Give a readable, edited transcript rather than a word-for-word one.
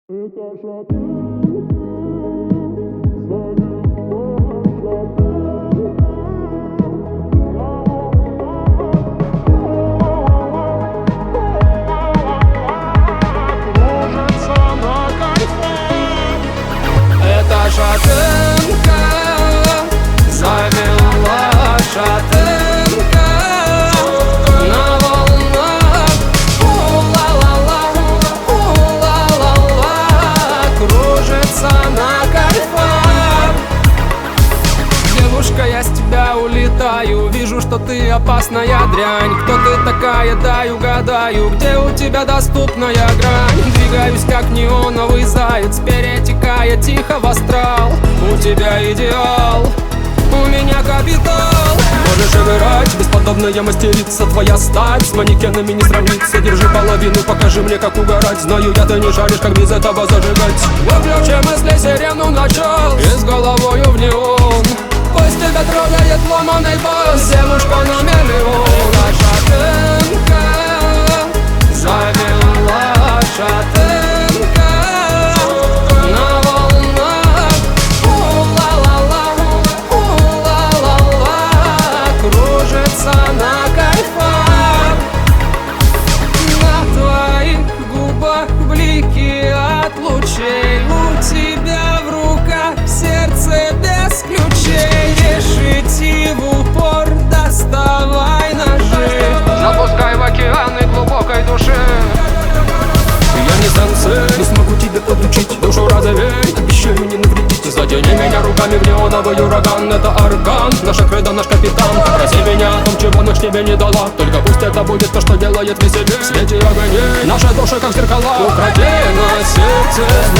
Это шаты, шатенка завела, шатенка на волнах. У-ла-ла-ла, у-ла-ла-ла, кружится на кайфах. Девушка, я с тебя улетаю, вижу, что ты опасная дрянь. Кто ты такая, дай угадаю, где у тебя доступная грань? Двигаюсь как неоновый заяц, перетекая тихо в астрал. У тебя идеал, у меня капитал. Можешь играть, бесподобная мастерица, твоя стать с манекенами не сравнится. Держи половину, покажи мне, как угорать. Знаю я, ты не шаришь, как без этого зажигать. Выключи мысли, сирену начал, и с головою в неон. Пусть тебя трогает ломаный бас, девушка на миллион. Шатенка завела, шатенка на волнах. У-ла-ла-ла, у-ла-ла-ла, кружится на кайфах. На твоих губах блики от лучей, у тебя в руках сердце без ключей. Решите в упор, доставай ножи, запускай в океаны глубокой души. Я не сенсей, не смогу тебе подлечить, душу разовей, обещаю не навредить. Задени меня руками в неоновый ураган, это орган, наша кредо, наш капитан. Проси меня о том, чего ночь тебе не дала, только пусть это будет то, что делает веселее. В свете огней наши души как зеркала, укради на сердце